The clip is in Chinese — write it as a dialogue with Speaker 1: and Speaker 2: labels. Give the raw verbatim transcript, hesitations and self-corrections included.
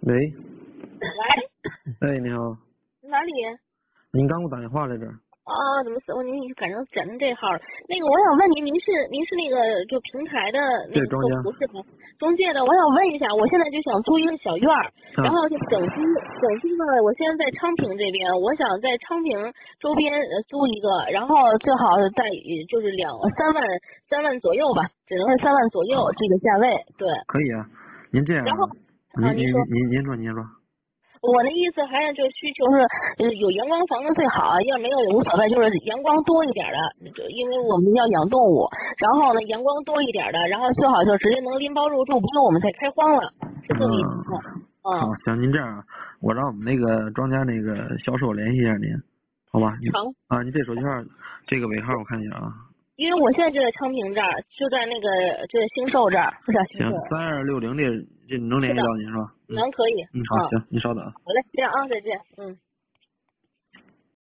Speaker 1: 喂。
Speaker 2: 喂。
Speaker 1: 哎，你好。
Speaker 2: 哪里？
Speaker 1: 您刚给我打电话来着。
Speaker 2: 啊，怎么我您赶上赶上这号了？那个，我想问您，您是您是那个就平台的那个客服是吗？中介的，我想问一下，我现在就想租一个小院儿，
Speaker 1: 啊、
Speaker 2: 然后就整租整租呢，我现在在昌平这边，我想在昌平周边租一个，然后最好在就是两三万三万左右吧，只能是三万左右这个价位，对。
Speaker 1: 可以啊，您这样。
Speaker 2: 然后
Speaker 1: 您您
Speaker 2: 您说
Speaker 1: 您您说您说。
Speaker 2: 我的意思还是就需求是，呃，有阳光房子最好，要没有也无所谓，就是阳光多一点的，就因为我们要养动物，然后呢阳光多一点的，然后最好就直接能拎包入住，不用我们再开荒了，是这么意思。嗯。
Speaker 1: 好，行，您这样啊，我让我们那个庄家那个销售联系一下您，好吧？
Speaker 2: 成。
Speaker 1: 啊，你这手机号这个尾号我看一下啊。
Speaker 2: 因为我现在就在昌平这儿，就在那个就是兴寿这儿，不想
Speaker 1: 行，三二六零这这能联系到您是吧？
Speaker 2: 能可以。
Speaker 1: 嗯，好，行，您稍等。
Speaker 2: 好嘞，这样啊，再见，嗯。